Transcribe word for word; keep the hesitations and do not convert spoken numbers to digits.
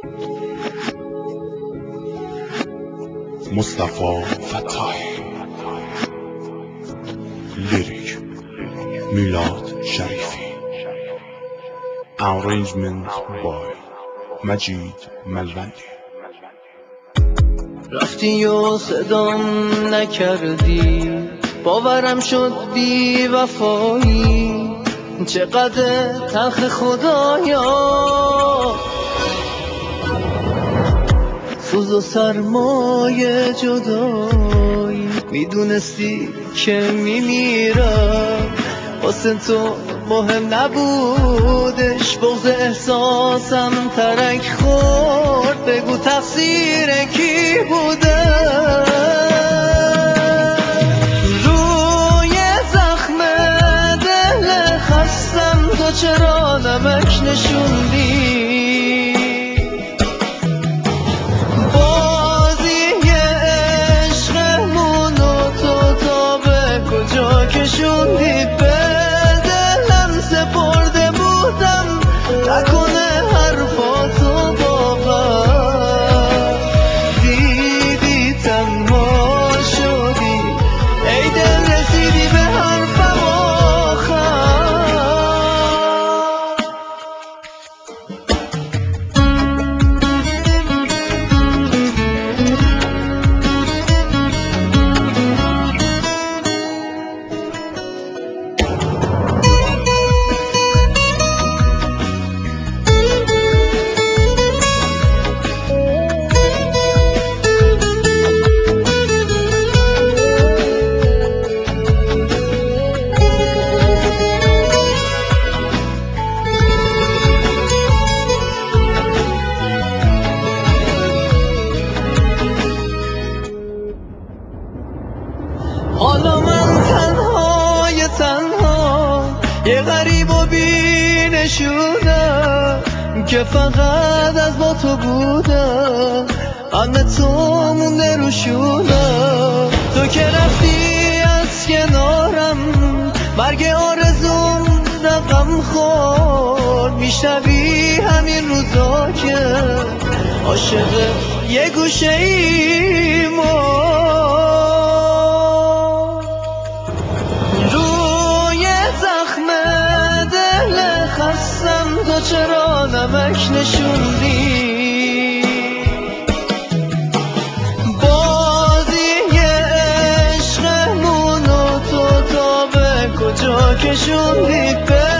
مصطفی فتاحی. لیریک میلاد شریفی. Arrangement by مجید ملوندی. رفتی و صدام نکردی، باورم شد بی وفایی. چقدر تلخ خدایا، سوز و سرمای جدایی. میدونستی که میمیرم، واسه تو مهم نبودش. بغض احساسم ترک خورد، بگو تقصیر کی بوده. روی زخم دل خستم تو چرا نمک نشوندی؟ بازی عشقمونو تو تا به کجا کشوندی؟ به دلم سپرده بودم، نکنه حرفاتو باور دیدی تنها شدی. ای دل رسیدی به حرفم آخر. حالا من تنهای تنها، یه غریب و بی نشونم که فقط از با تو بودم. همه تو مونده رو شونم، تو که رفتی از کنارم. مرگ آرزوم رقم خورد، میشنوی همین روزا که عاشق یه گوشه ای ما. روی زخم دل خستم تو چرا نمک نشوندی؟ بازی عشقمونو تو تا به کجا کشوندی؟